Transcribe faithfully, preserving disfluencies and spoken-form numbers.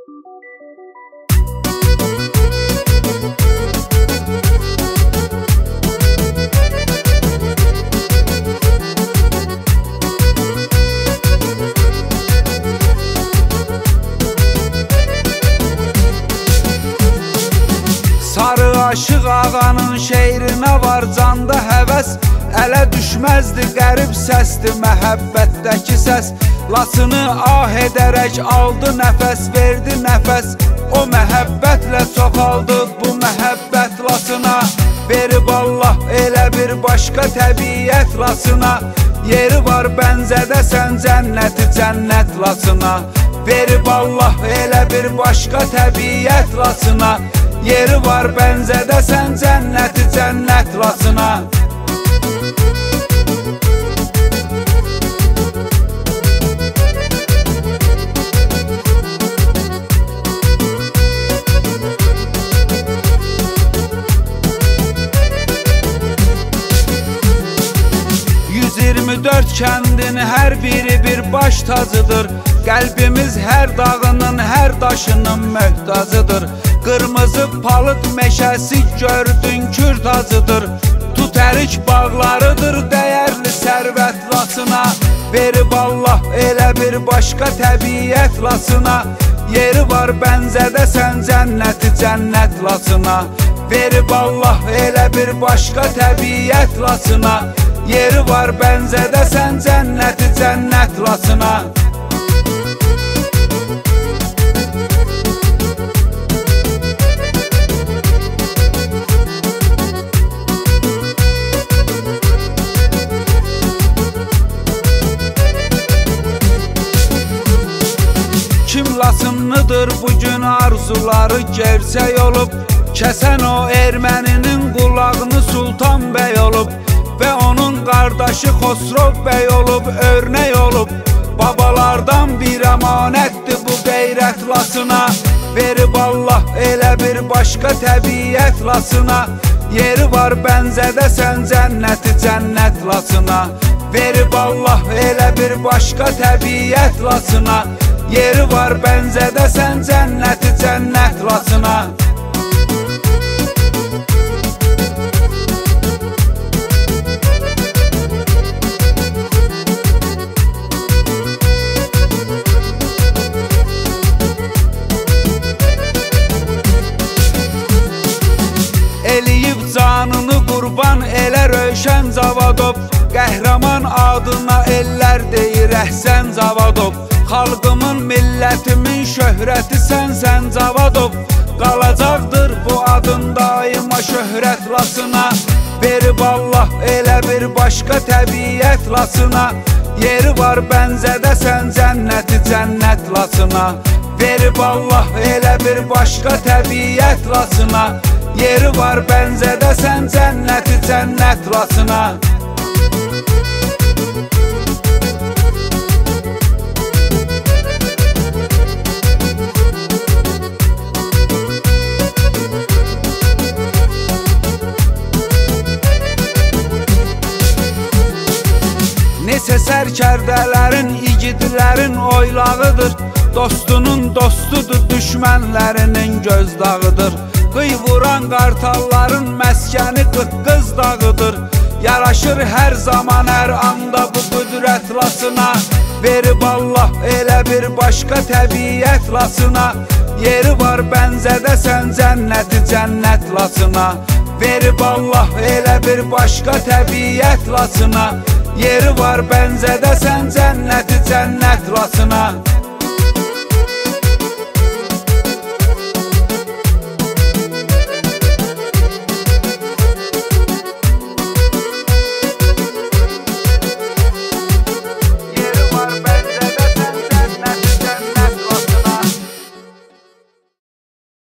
Sarı aşıq ağanın şeirinə var canda həvəs, ələ düşməzdi qərib səsdir məhəbbətdəki səs. Lasını ah edərək aldı nəfəs, verdi nəfəs, o məhəbbətlə çoxaldı bu məhəbbət lasına. Verib Allah elə bir başqa təbiət lasına, yeri var bənzədə sən cənnəti cənnət lasına. Verib Allah elə bir başqa təbiət lasına, yeri var bənzədə sən cənnəti cənnət lasına. yüz iyirmi dörd kəndin hər biri bir baş tacıdır, qəlbimiz hər dağının, hər daşının möhtacıdır. Qırmızı palıd meşəsi gördün kür tacıdır, tut ərik bağlarıdır dəyərli sərvət lasına. Verib Allah elə bir başqa təbiət lasına, yeri var bənzədə sən cənnəti cənnət lasına. Verib Allah elə bir başqa təbiət lasına, yeri var bənzədə sən cənnəti cənnət lasına. Kim lasınlıdır bugün arzuları gerçək olub, kəsən o erməninin qulağını Sultan bəy olub və onun qardaşı Xosrov bəy olub, örnək olub. Babalardan bir əmanətdir bu qeyrət lasına, verib Allah elə bir başqa təbiət lasına, yeri var bənzədə sən cənnəti cənnət lasına. Verib Allah elə bir başqa təbiət lasına, yeri var bənzədə sən cənnəti cənnət lasına. Eləyib canını qurban elə Rövşən Zavadov, qəhrəman adına ellər deyir Əhsən Zavadov. Xalqımın, millətimin şöhrəti sənsən Zavadov, qalacaqdır bu adın daima şöhrət lasına. Verib Allah elə bir başqa təbiət lasına, yeri var bənzədə sən cənnəti cənnət lasına. Verib Allah elə bir başqa təbiət lasına, yeri var bənzədə sən cənnəti cənnət lasına. Neçə sərkərdələrin, igidlərin oylağıdır, dostunun dostudur, düşmənlərinin gözdağıdır. Qıy vuran qartalların məskəni Qıqqız dağıdır, yaraşır hər zaman, hər anda bu qüdrət lasına. Verib Allah elə bir başqa təbiət lasına, yeri var bənzədə sən cənnəti cənnət lasına. Verib Allah elə bir başqa təbiət lasına, yeri var bənzədə sən cənnəti cənnət lasına.